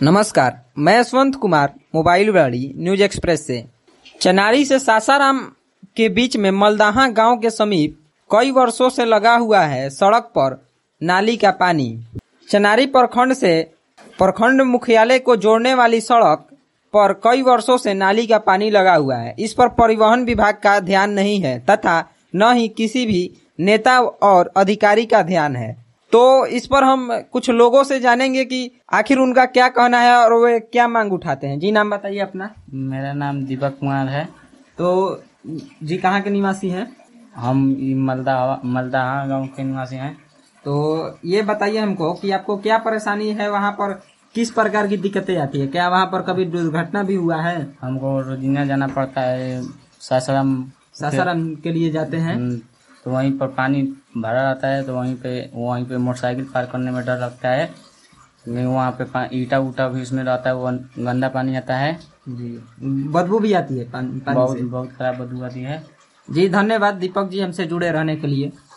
नमस्कार, मैं यशवंत कुमार मोबाइल वाली न्यूज एक्सप्रेस से। चनारी से सासाराम के बीच में मलदाहा गांव के समीप कई वर्षों से लगा हुआ है सड़क पर नाली का पानी। चनारी प्रखंड से प्रखंड मुख्यालय को जोड़ने वाली सड़क पर कई वर्षों से नाली का पानी लगा हुआ है। इस पर परिवहन विभाग का ध्यान नहीं है तथा न ही किसी भी नेता और अधिकारी का ध्यान है। तो इस पर हम कुछ लोगों से जानेंगे कि आखिर उनका क्या कहना है और वे क्या मांग उठाते हैं। जी, नाम बताइए अपना। मेरा नाम दीपक कुमार है। तो जी, कहाँ के निवासी हैं? हम मलदाहा गांव के निवासी हैं। तो ये बताइए हमको कि आपको क्या परेशानी है, वहाँ पर किस प्रकार की दिक्कतें आती है, क्या वहाँ पर कभी दुर्घटना भी हुआ है? हमको रोजीना जाना पड़ता है, सासाराम के लिए जाते हैं। तो वहीं पर पानी भरा रहता है, तो वहीं पे मोटरसाइकिल पार करने में डर लगता है। वहाँ पे ईटा उटा भी उसमें रहता है, वो गंदा पानी आता है जी, बदबू भी आती है पानी से। बहुत खराब बदबू आती है। जी, धन्यवाद दीपक जी, हमसे जुड़े रहने के लिए।